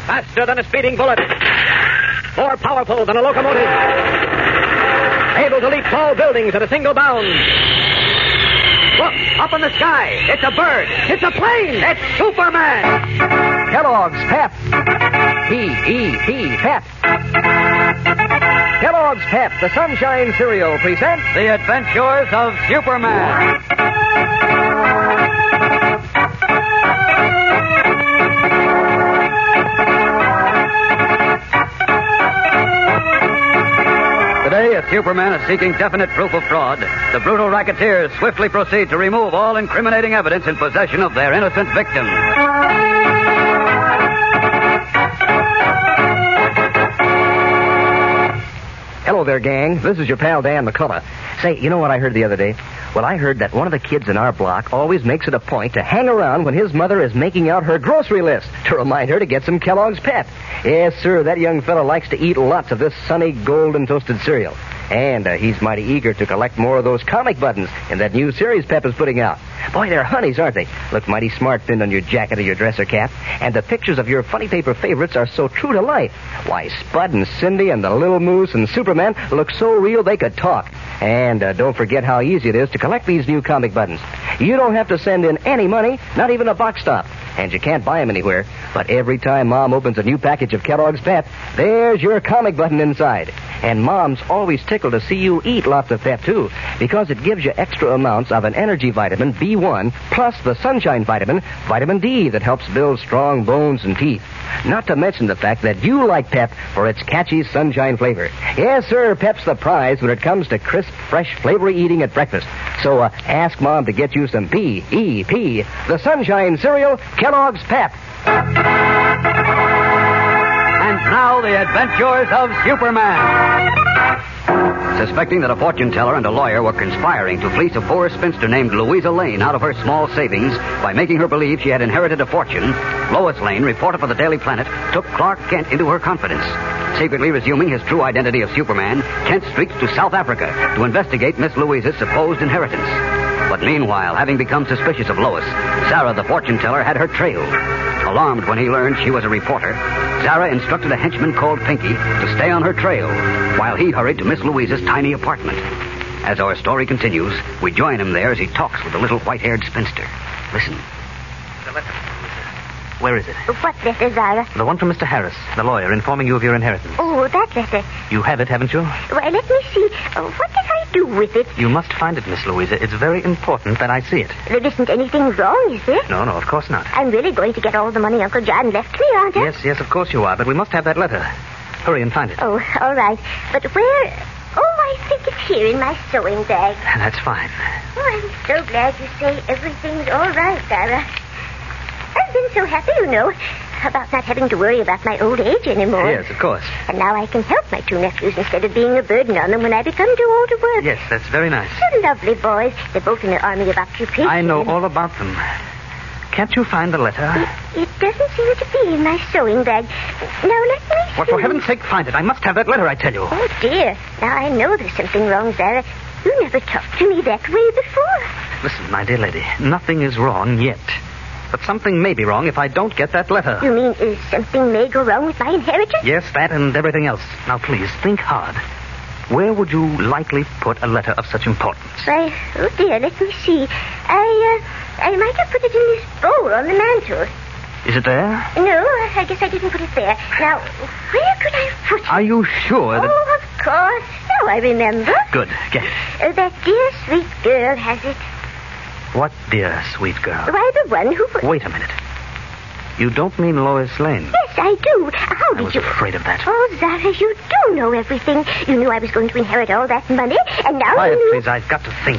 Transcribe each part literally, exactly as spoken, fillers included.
Faster than a speeding bullet. More powerful than a locomotive. Able to leap tall buildings at a single bound. Look, up in the sky. It's a bird. It's a plane. It's Superman. Kellogg's Pep. P E P, Pep. Kellogg's Pep, the Sunshine Cereal, presents The Adventures of Superman. Today, as Superman is seeking definite proof of fraud, the brutal racketeers swiftly proceed to remove all incriminating evidence in possession of their innocent victim. Hello there, gang. This is your pal Dan McCullough. Say, you know what I heard the other day? Well, I heard that one of the kids in our block always makes it a point to hang around when his mother is making out her grocery list to remind her to get some Kellogg's Pep. Yes, sir, that young fellow likes to eat lots of this sunny golden toasted cereal. And uh, he's mighty eager to collect more of those comic buttons in that new series Pep is putting out. Boy, they're honeys, aren't they? Look mighty smart pinned on your jacket or your dresser cap. And the pictures of your funny paper favorites are so true to life. Why, Spud and Cindy and the Little Moose and Superman look so real they could talk. And uh, don't forget how easy it is to collect these new comic buttons. You don't have to send in any money, not even a box stop. And you can't buy them anywhere. But every time Mom opens a new package of Kellogg's Pep, there's your comic button inside. And Mom's always tickled to see you eat lots of Pep, too, because it gives you extra amounts of an energy vitamin, B one, plus the sunshine vitamin, vitamin D, that helps build strong bones and teeth. Not to mention the fact that you like Pep for its catchy sunshine flavor. Yes, sir, Pep's the prize when it comes to crisp, fresh, flavory eating at breakfast. So uh, ask Mom to get you some P E P, the sunshine cereal, Kellogg's Pep. And now, the adventures of Superman. Suspecting that a fortune teller and a lawyer were conspiring to fleece a poor spinster named Louisa Lane out of her small savings by making her believe she had inherited a fortune, Lois Lane, reporter for the Daily Planet, took Clark Kent into her confidence. Secretly resuming his true identity of Superman, Kent streaked to South Africa to investigate Miss Louisa's supposed inheritance. But meanwhile, having become suspicious of Lois, Sarah, the fortune teller, had her trailed. Alarmed when he learned she was a reporter, Sarah instructed a henchman called Pinky to stay on her trail, while he hurried to Miss Louisa's tiny apartment. As our story continues, we join him there as he talks with the little white-haired spinster. Listen. The letter. Where is it? What letter, Zara? The one from Mister Harris, the lawyer, informing you of your inheritance. Oh, that letter. You have it, haven't you? Why, let me see. Uh, what did I do with it? You must find it, Miss Louisa. It's very important that I see it. There isn't anything wrong, is there? No, no, of course not. I'm really going to get all the money Uncle John left me, aren't I? Yes, yes, of course you are, but we must have that letter. Hurry and find it. Oh, all right. But where... Oh, I think it's here in my sewing bag. That's fine. Oh, I'm so glad you say everything's all right, Sarah. I've been so happy, you know, about not having to worry about my old age anymore. Yes, of course. And now I can help my two nephews instead of being a burden on them when I become too old to work. Yes, that's very nice. They're lovely boys. They're both in the Army of Occupation. I know all about them. Can't you find the letter? It, it doesn't seem to be in my sewing bag. Now, let me see. Well, for heaven's sake, find it. I must have that letter, I tell you. Oh, dear. Now, I know there's something wrong, Sarah. You never talked to me that way before. Listen, my dear lady, nothing is wrong yet. But something may be wrong if I don't get that letter. You mean uh, something may go wrong with my inheritance? Yes, that and everything else. Now, please, think hard. Where would you likely put a letter of such importance? Why, oh, dear, let me see. I, uh, I might have put it in this bowl on the mantel. Is it there? No, I guess I didn't put it there. Now, where could I put it? Are you sure that... Oh, of course. Now I remember. Good. Get it. Uh, that dear, sweet girl has it. What dear, sweet girl? Why, the one who... Wait a minute. You don't mean Lois Lane? Yes, I do. How did I was you... afraid of that. Oh, Zara, you do know everything. You knew I was going to inherit all that money, and now Quiet, you knew... please. I've got to think.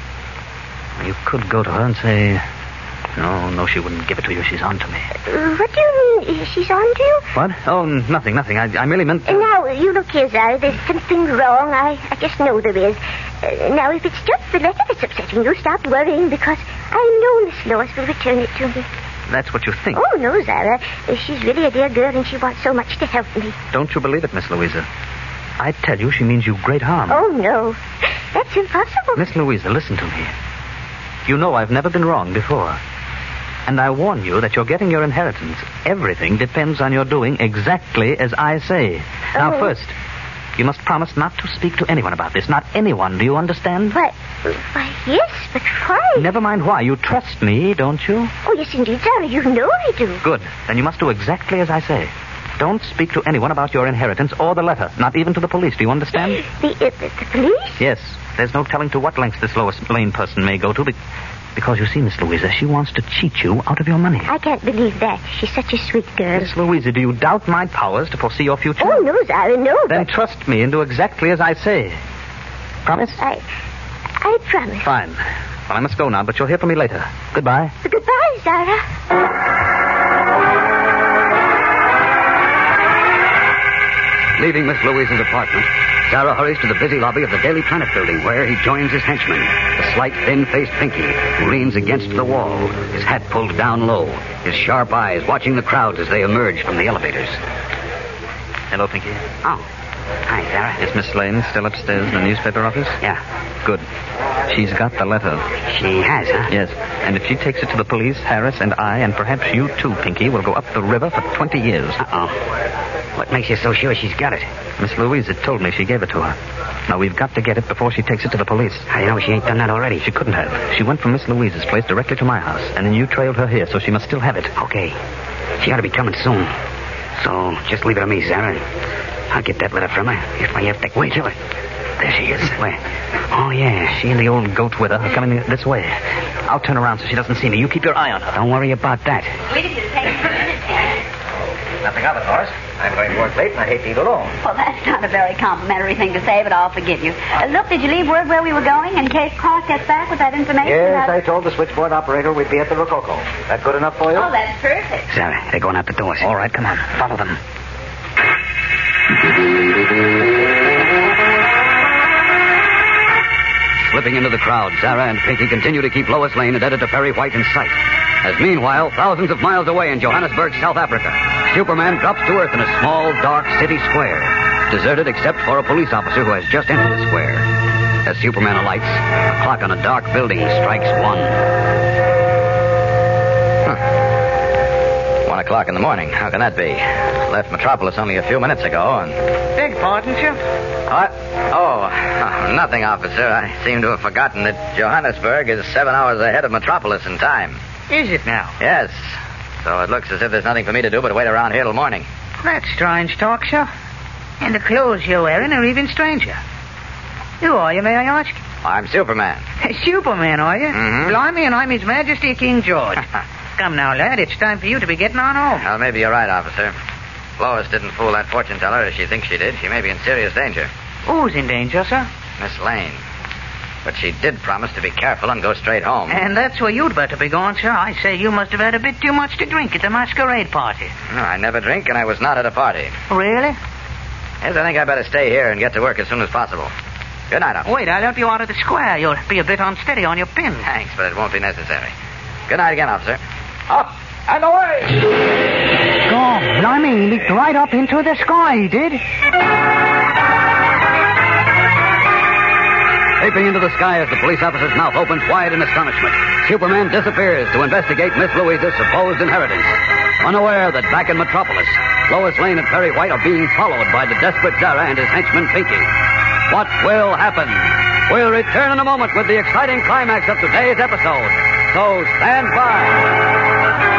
You could go to her and say... No, no, she wouldn't give it to you. She's on to me. Uh, what do you mean? She's on to you? What? Oh, nothing, nothing. I, I merely meant... Uh, now, you look here, Zara. There's something wrong. I, I just know there is. Uh, now, if it's just the letter that's upsetting you, stop worrying, because I know Miss Lois will return it to me. That's what you think. Oh, no, Zara. Uh, she's really a dear girl, and she wants so much to help me. Don't you believe it, Miss Louisa? I tell you, she means you great harm. Oh, no. That's impossible. Miss Louisa, listen to me. You know I've never been wrong before. And I warn you that you're getting your inheritance. Everything depends on your doing exactly as I say. Now, Oh. first, you must promise not to speak to anyone about this. Not anyone. Do you understand? Why, why, yes, but why? Never mind why. You trust me, don't you? Oh, yes, indeed, Sarah. You know I do. Good. Then you must do exactly as I say. Don't speak to anyone about your inheritance or the letter. Not even to the police. Do you understand? The, uh, the, the police? Yes. There's no telling to what lengths this Lois Lane person may go to. Be- because, you see, Miss Louisa, she wants to cheat you out of your money. I can't believe that. She's such a sweet girl. Miss Louisa, do you doubt my powers to foresee your future? Oh, no, Sarah, no. Then but trust me and do exactly as I say. Promise? I, I promise. Fine. Well, I must go now, but you'll hear from me later. Goodbye. Goodbye, Sarah. Leaving Miss Louise's apartment, Sarah hurries to the busy lobby of the Daily Planet building, where he joins his henchman, the slight, thin-faced Pinky, who leans against the wall, his hat pulled down low, his sharp eyes watching the crowds as they emerge from the elevators. Hello, Pinky. Oh, hi, Sarah. Is Miss Lane still upstairs in the newspaper office? Yeah, Good. She's got the letter. she has, huh? Yes. And if she takes it to the police, Harris and I, and perhaps you too, Pinky, will go up the river for twenty years. Uh-oh. What makes you so sure she's got it? Miss Louisa told me she gave it to her. Now, we've got to get it before she takes it to the police. How do you know she ain't done that already? She couldn't have. She went from Miss Louisa's place directly to my house, and then you trailed her here, so she must still have it. Okay. She ought to be coming soon. So just leave it to me, Sarah. I'll get that letter from her if I have to wait till her. There she is. Where? Oh, yeah. She and the old goat with her are coming this way. I'll turn around so she doesn't see me. You keep your eye on her. Don't worry about that. Nothing of it, Horace. I'm going to work late, and I hate to eat alone. Well, that's not a very complimentary thing to say, but I'll forgive you. Uh, look, did you leave word where we were going in case Clark gets back with that information? Yes, about... I told the switchboard operator we'd be at the Rococo. That good enough for you? Oh, that's perfect. Sarah, they're going out the doors. All right, come on. Follow them. Slipping into the crowd, Sarah and Pinky continue to keep Lois Lane and Editor Perry White in sight. As meanwhile, thousands of miles away in Johannesburg, South Africa, Superman drops to Earth in a small, dark city square, deserted except for a police officer who has just entered the square. As Superman alights, a clock on a dark building strikes one. One o'clock in the morning. How can that be? Left Metropolis only a few minutes ago, and... Beg pardon, Chip? What? Oh, nothing, officer. I seem to have forgotten that Johannesburg is seven hours ahead of Metropolis in time. Is it now? Yes. So it looks as if there's nothing for me to do but wait around here till morning. That's strange talk, sir. And the clothes you're wearing are even stranger. Who are you, may I ask? I'm Superman. Superman, are you? Mhm. Blimey, and I'm His Majesty King George. Come now, lad, it's time for you to be getting on home. Well, maybe you're right, officer. Lois didn't fool that fortune teller as she thinks she did. She may be in serious danger. Who's in danger, sir? Miss Lane. But she did promise to be careful and go straight home. And that's where you'd better be going, sir. I say you must have had a bit too much to drink at the masquerade party. No, I never drink, and I was not at a party. Really? Yes, I think I'd better stay here and get to work as soon as possible. Good night, officer. Wait, I'll help you out of the square. You'll be a bit unsteady on your pin. Thanks, but it won't be necessary. Good night again, officer. Up and away! God, blimey, he leaped right up into the sky, he did. Leaping into the sky as the police officer's mouth opens wide in astonishment, Superman disappears to investigate Miss Louisa's supposed inheritance, unaware that back in Metropolis, Lois Lane and Perry White are being followed by the desperate Zara and his henchman Pinky. What will happen? We'll return in a moment with the exciting climax of today's episode. So stand by.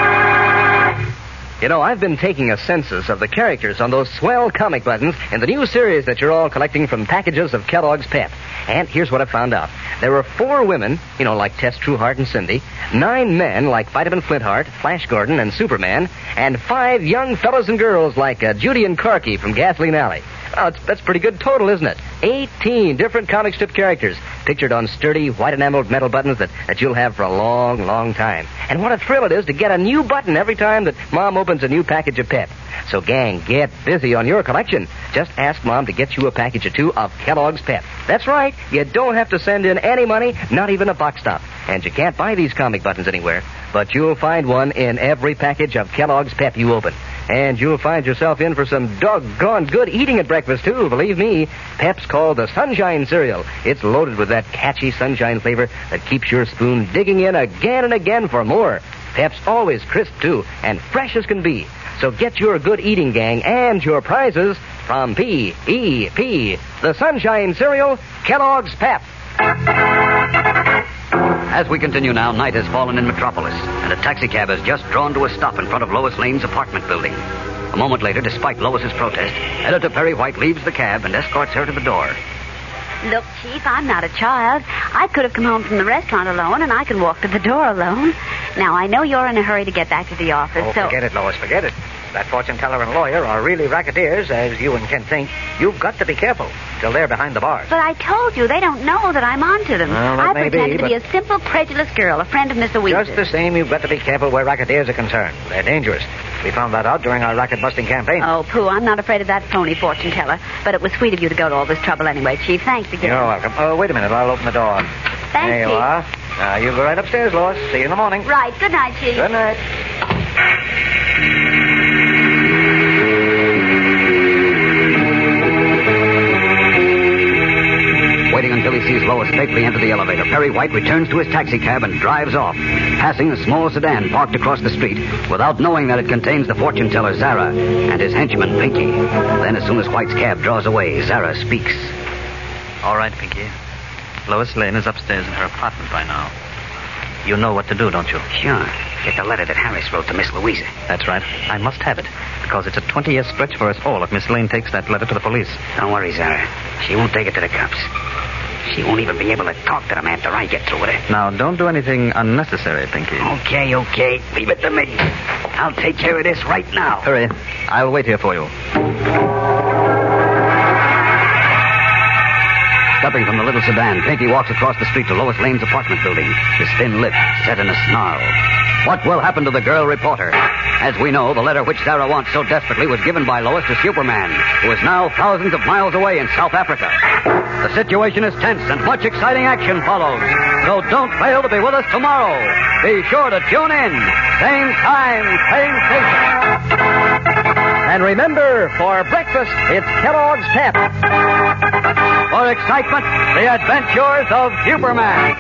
You know, I've been taking a census of the characters on those swell comic buttons in the new series that you're all collecting from packages of Kellogg's Pep. And here's what I found out. There were four women, you know, like Tess Trueheart and Cindy, nine men like Vitamin Flintheart, Flash Gordon, and Superman, and five young fellows and girls like uh, Judy and Corky from Gasoline Alley. Well, it's, that's pretty good total, isn't it? Eighteen different comic strip characters pictured on sturdy, white enameled metal buttons that, that you'll have for a long, long time. And what a thrill it is to get a new button every time that Mom opens a new package of Pep. So, gang, get busy on your collection. Just ask Mom to get you a package or two of Kellogg's Pep. That's right. You don't have to send in any money, not even a box stop. And you can't buy these comic buttons anywhere. But you'll find one in every package of Kellogg's Pep you open. And you'll find yourself in for some doggone good eating at breakfast, too. Believe me, Pep's called the Sunshine Cereal. It's loaded with that catchy sunshine flavor that keeps your spoon digging in again and again for more. Pep's always crisp, too, and fresh as can be. So get your good eating, gang, and your prizes from P E P, the Sunshine Cereal, Kellogg's Pep. As we continue now, night has fallen in Metropolis, and a taxicab has just drawn to a stop in front of Lois Lane's apartment building. A moment later, despite Lois's protest, Editor Perry White leaves the cab and escorts her to the door. Look, Chief, I'm not a child. I could have come home from the restaurant alone, and I can walk to the door alone. Now, I know you're in a hurry to get back to the office, Oh, so... forget it, Lois, forget it. That fortune teller and lawyer are really racketeers, as you and Ken think. You've got to be careful till they're behind the bars. But I told you, they don't know that I'm onto them. Well, that I may pretended be, to be but- a simple, credulous girl, a friend of Miss Louise's. Just the same, you've got to be careful where racketeers are concerned. They're dangerous. We found that out during our racket-busting campaign. Oh, Pooh, I'm not afraid of that phony fortune teller. But it was sweet of you to go to all this trouble anyway, Chief. Thanks again. You're welcome. Oh, wait a minute. I'll open the door. Thanks, There you Chief. are. Now, you go right upstairs, Lois. See you in the morning. Right. Good night, Chief. Good night. Waiting until he sees Lois safely enter the elevator, Perry White returns to his taxicab and drives off, passing a small sedan parked across the street without knowing that it contains the fortune teller Zara and his henchman Pinky. Then, as soon as White's cab draws away, Zara speaks. All right, Pinky. Lois Lane is upstairs in her apartment by now. You know what to do, don't you? Sure. Get the letter that Harris wrote to Miss Louisa. That's right. I must have it, because it's a twenty-year stretch for us all if Miss Lane takes that letter to the police. Don't worry, Zara. She won't take it to the cops. She won't even be able to talk to them after I get through with her. Now, don't do anything unnecessary, Pinky. Okay, okay. Leave it to me. I'll take care of this right now. Hurry. I'll wait here for you. Stepping from the little sedan, Pinky walks across the street to Lois Lane's apartment building, his thin lips set in a snarl. What will happen to the girl reporter? As we know, the letter which Sarah wants so desperately was given by Lois to Superman, who is now thousands of miles away in South Africa. The situation is tense and much exciting action follows. So don't fail to be with us tomorrow. Be sure to tune in. Same time, same station. And remember, for breakfast, it's Kellogg's Pep. For excitement, the adventures of Superman.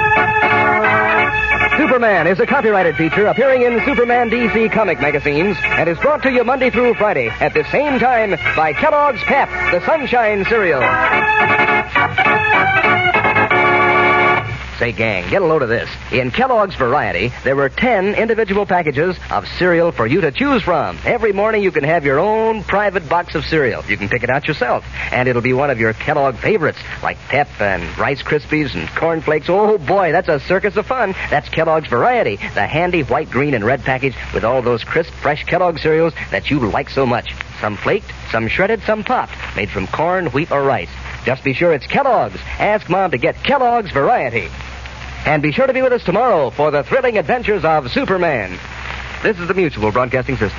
Superman is a copyrighted feature appearing in Superman D C comic magazines and is brought to you Monday through Friday at the same time by Kellogg's Pep, the Sunshine Cereal. Say, gang, get a load of this. In Kellogg's Variety, there were ten individual packages of cereal for you to choose from. Every morning you can have your own private box of cereal. You can pick it out yourself, and it'll be one of your Kellogg favorites, like Pep and Rice Krispies and Corn Flakes. Oh, boy, that's a circus of fun. That's Kellogg's Variety, the handy white, green, and red package with all those crisp, fresh Kellogg cereals that you like so much. Some flaked, some shredded, some popped, made from corn, wheat, or rice. Just be sure it's Kellogg's. Ask Mom to get Kellogg's Variety. And be sure to be with us tomorrow for the thrilling adventures of Superman. This is the Mutual Broadcasting System.